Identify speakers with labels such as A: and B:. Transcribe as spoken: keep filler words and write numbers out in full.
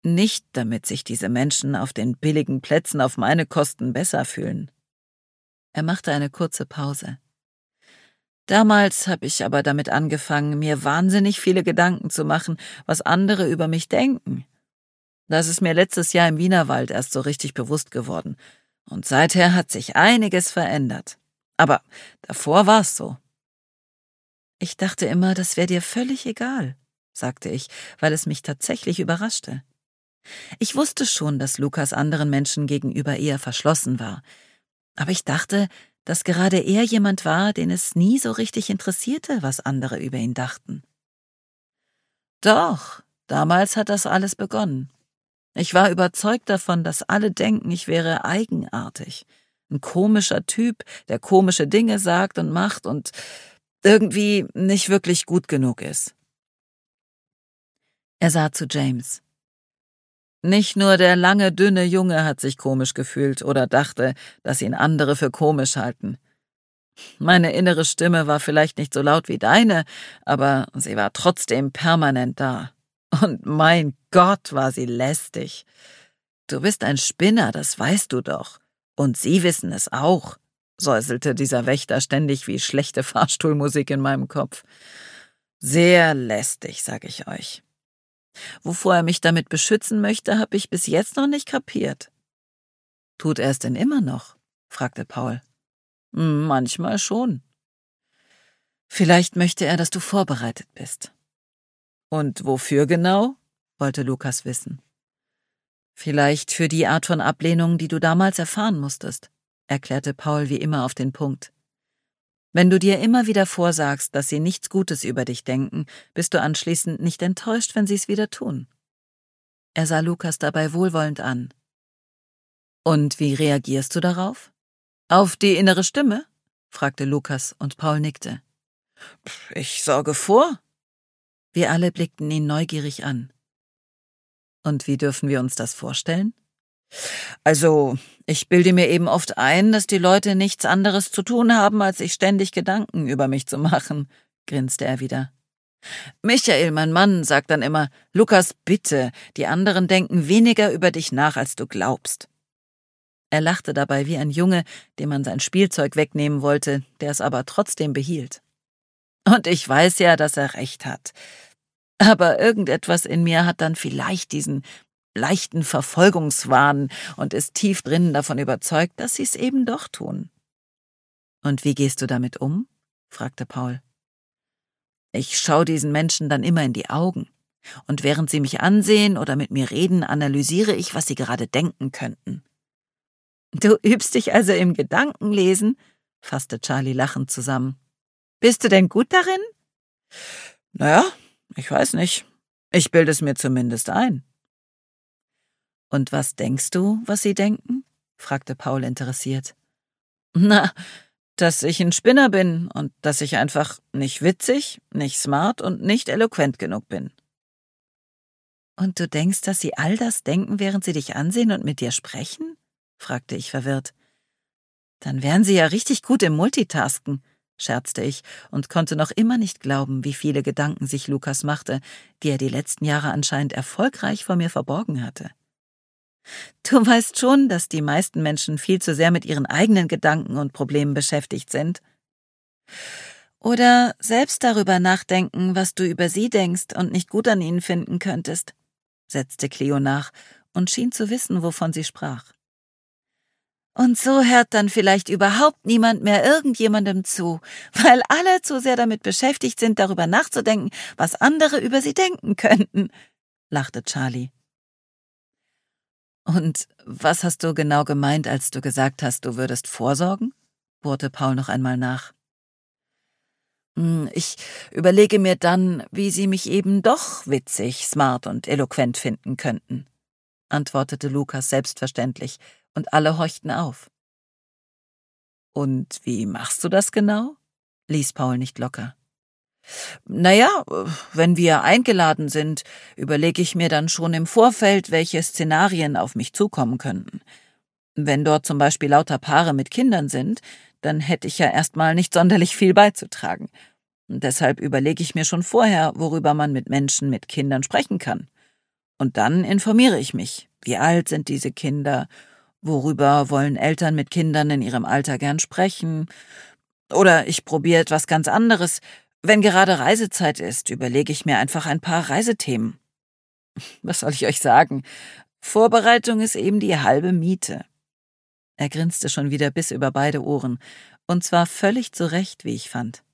A: Nicht, damit sich diese Menschen auf den billigen Plätzen auf meine Kosten besser fühlen. Er machte eine kurze Pause. Damals habe ich aber damit angefangen, mir wahnsinnig viele Gedanken zu machen, was andere über mich denken. Das ist mir letztes Jahr im Wienerwald erst so richtig bewusst geworden. Und seither hat sich einiges verändert. Aber davor war es so. Ich dachte immer, das wäre dir völlig egal, sagte ich, weil es mich tatsächlich überraschte. Ich wusste schon, dass Lukas anderen Menschen gegenüber eher verschlossen war. Aber ich dachte, dass gerade er jemand war, den es nie so richtig interessierte, was andere über ihn dachten. Doch, damals hat das alles begonnen. Ich war überzeugt davon, dass alle denken, ich wäre eigenartig. Ein komischer Typ, der komische Dinge sagt und macht und irgendwie nicht wirklich gut genug ist. Er sah zu James. Nicht nur der lange, dünne Junge hat sich komisch gefühlt oder dachte, dass ihn andere für komisch halten. Meine innere Stimme war vielleicht nicht so laut wie deine, aber sie war trotzdem permanent da. Und mein Gott, war sie lästig. Du bist ein Spinner, das weißt du doch. Und sie wissen es auch, säuselte dieser Wächter ständig wie schlechte Fahrstuhlmusik in meinem Kopf. Sehr lästig, sag ich euch. Wovor er mich damit beschützen möchte, habe ich bis jetzt noch nicht kapiert. Tut er es denn immer noch? Fragte Paul. Manchmal schon. Vielleicht möchte er, dass du vorbereitet bist. Und wofür genau? Wollte Lukas wissen. Vielleicht für die Art von Ablehnung, die du damals erfahren musstest, erklärte Paul wie immer auf den Punkt. Wenn du dir immer wieder vorsagst, dass sie nichts Gutes über dich denken, bist du anschließend nicht enttäuscht, wenn sie es wieder tun. Er sah Lukas dabei wohlwollend an. Und wie reagierst du darauf? Auf die innere Stimme? Fragte Lukas und Paul nickte. Ich sorge vor. Wir alle blickten ihn neugierig an. Und wie dürfen wir uns das vorstellen? Also, ich bilde mir eben oft ein, dass die Leute nichts anderes zu tun haben, als sich ständig Gedanken über mich zu machen, grinste er wieder. Michael, mein Mann, sagt dann immer, Lukas, bitte, die anderen denken weniger über dich nach, als du glaubst. Er lachte dabei wie ein Junge, dem man sein Spielzeug wegnehmen wollte, der es aber trotzdem behielt. Und ich weiß ja, dass er recht hat. Aber irgendetwas in mir hat dann vielleicht diesen leichten Verfolgungswahn und ist tief drinnen davon überzeugt, dass sie es eben doch tun. Und wie gehst du damit um? Fragte Paul. Ich schaue diesen Menschen dann immer in die Augen. Und während sie mich ansehen oder mit mir reden, analysiere ich, was sie gerade denken könnten. Du übst dich also im Gedankenlesen? Fasste Charlie lachend zusammen. Bist du denn gut darin? Naja, ich weiß nicht. Ich bilde es mir zumindest ein. Und was denkst du, was sie denken? Fragte Paul interessiert. Na, dass ich ein Spinner bin und dass ich einfach nicht witzig, nicht smart und nicht eloquent genug bin. Und du denkst, dass sie all das denken, während sie dich ansehen und mit dir sprechen? Fragte ich verwirrt. Dann wären sie ja richtig gut im Multitasken, scherzte ich und konnte noch immer nicht glauben, wie viele Gedanken sich Lukas machte, die er die letzten Jahre anscheinend erfolgreich vor mir verborgen hatte. Du weißt schon, dass die meisten Menschen viel zu sehr mit ihren eigenen Gedanken und Problemen beschäftigt sind. Oder selbst darüber nachdenken, was du über sie denkst und nicht gut an ihnen finden könntest, setzte Cleo nach und schien zu wissen, wovon sie sprach. Und so hört dann vielleicht überhaupt niemand mehr irgendjemandem zu, weil alle zu sehr damit beschäftigt sind, darüber nachzudenken, was andere über sie denken könnten, lachte Charlie. Und was hast du genau gemeint, als du gesagt hast, du würdest vorsorgen? Bohrte Paul noch einmal nach. Ich überlege mir dann, wie sie mich eben doch witzig, smart und eloquent finden könnten, antwortete Lukas selbstverständlich, und alle horchten auf. Und wie machst du das genau? Ließ Paul nicht locker. Naja, wenn wir eingeladen sind, überlege ich mir dann schon im Vorfeld, welche Szenarien auf mich zukommen könnten. Wenn dort zum Beispiel lauter Paare mit Kindern sind, dann hätte ich ja erstmal nicht sonderlich viel beizutragen. Und deshalb überlege ich mir schon vorher, worüber man mit Menschen mit Kindern sprechen kann. Und dann informiere ich mich. Wie alt sind diese Kinder? Worüber wollen Eltern mit Kindern in ihrem Alter gern sprechen? Oder ich probiere etwas ganz anderes. Wenn gerade Reisezeit ist, überlege ich mir einfach ein paar Reisethemen. Was soll ich euch sagen? Vorbereitung ist eben die halbe Miete. Er grinste schon wieder bis über beide Ohren, und zwar völlig zu Recht, wie ich fand.